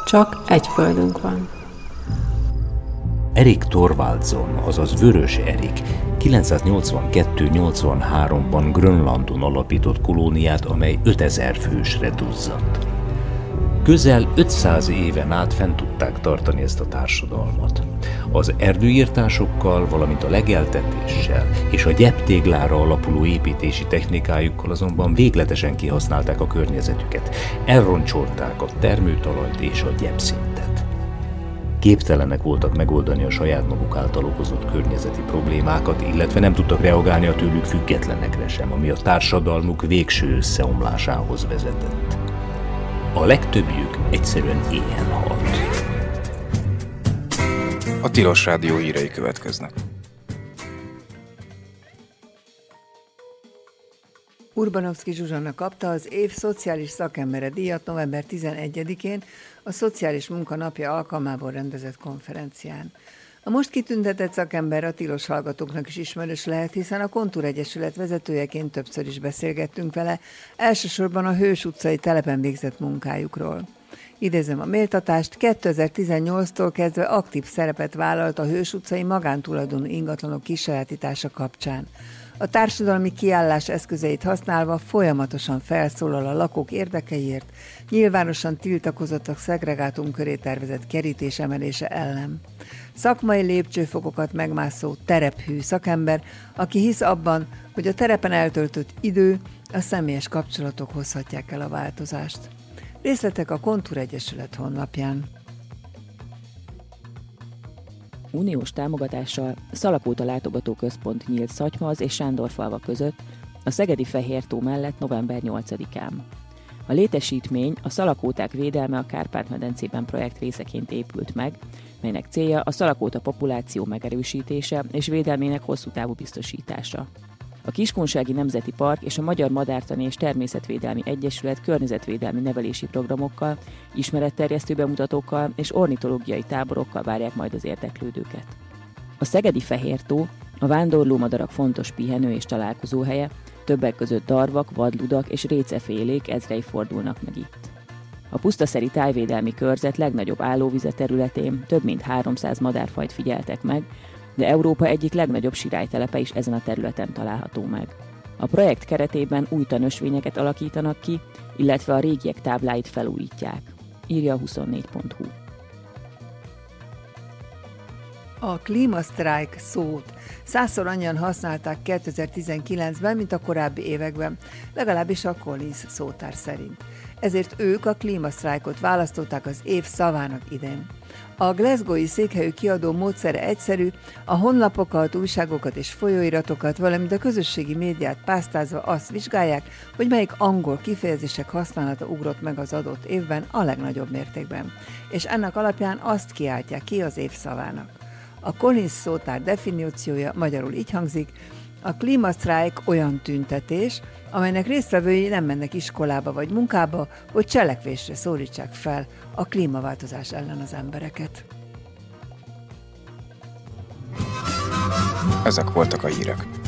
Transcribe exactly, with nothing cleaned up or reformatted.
Csak egy földünk van. Erik Thorvaldsson, azaz Vörös Erik kilencszáznyolcvankettő-nyolcvanháromban Grönlandon alapított kolóniát, amely ötezer fősre duzzadt. Közel ötszáz éven át fent tudták tartani ezt a társadalmat. Az erdőirtásokkal, valamint a legeltetéssel és a gyeptéglára alapuló építési technikájukkal azonban végletesen kihasználták a környezetüket, elroncsolták a termőtalajt és a gyepszintet. Képtelenek voltak megoldani a saját maguk által okozott környezeti problémákat, illetve nem tudtak reagálni a tőlük függetlenekre sem, ami a társadalmuk végső összeomlásához vezetett. A legtöbbjük egyszerűen éhen halt. A Tilos Rádió hírei következnek. Urbanovszky Zsuzsanna kapta az év szociális szakembere díjat november tizenegyedikén a Szociális Munka Napja alkalmából rendezett konferencián. A most kitüntetett szakember a tilos hallgatóknak is ismerős lehet, hiszen a Kontúr Egyesület vezetőjeként többször is beszélgettünk vele, elsősorban a Hős utcai telepen végzett munkájukról. Idézem a méltatást, kétezer-tizennyolctól kezdve aktív szerepet vállalt a Hős utcai magántulajdonú ingatlanok kisajátítása kapcsán. A társadalmi kiállás eszközeit használva folyamatosan felszólal a lakók érdekeiért, nyilvánosan tiltakozott a szegregátum köré tervezett kerítés emelése ellen. Szakmai lépcsőfokokat megmászó terephű szakember, aki hisz abban, hogy a terepen eltöltött idő, a személyes kapcsolatok hozhatják el a változást. Részletek a Kontúr Egyesület honlapján. Uniós támogatással Szalakóta látogatóközpont nyílt Szatymaz és Sándorfalva között a szegedi Fehértó mellett november nyolcadikán. A létesítmény a szalakóták védelme a Kárpát-medencében projekt részeként épült meg, melynek célja a szalakóta populáció megerősítése és védelmének hosszú távú biztosítása. A Kiskunsági Nemzeti Park és a Magyar Madártani és Természetvédelmi Egyesület környezetvédelmi nevelési programokkal, ismeretterjesztő bemutatókkal és ornitológiai táborokkal várják majd az érdeklődőket. A szegedi Fehértó a vándorlómadarak fontos pihenő és találkozóhelye, többek között darvak, vadludak és récefélék ezrei fordulnak meg itt. A pusztaszeri tájvédelmi körzet legnagyobb állóvize területén több mint háromszáz madárfajt figyeltek meg, de Európa egyik legnagyobb sirálytelepe is ezen a területen található meg. A projekt keretében új tanösvényeket alakítanak ki, illetve a régiek tábláit felújítják, írja a huszonnégy pont hu. A klímasztrájk szót százszor annyian használták kétezer-tizenkilencben, mint a korábbi években, legalábbis a Collins szótár szerint. Ezért ők a klímasztrájkot választották az év szavának idén. A glasgowi székhelyű kiadó módszere egyszerű, a honlapokat, újságokat és folyóiratokat, valamint a közösségi médiát pásztázva azt vizsgálják, hogy melyik angol kifejezések használata ugrott meg az adott évben a legnagyobb mértékben, és ennek alapján azt kiáltják ki az év szavának. A Collins szótár definíciója magyarul így hangzik: a klímasztrájk olyan tüntetés, amelynek résztvevői nem mennek iskolába vagy munkába, hogy cselekvésre szólítsák fel a klímaváltozás ellen az embereket. Ezek voltak a hírek.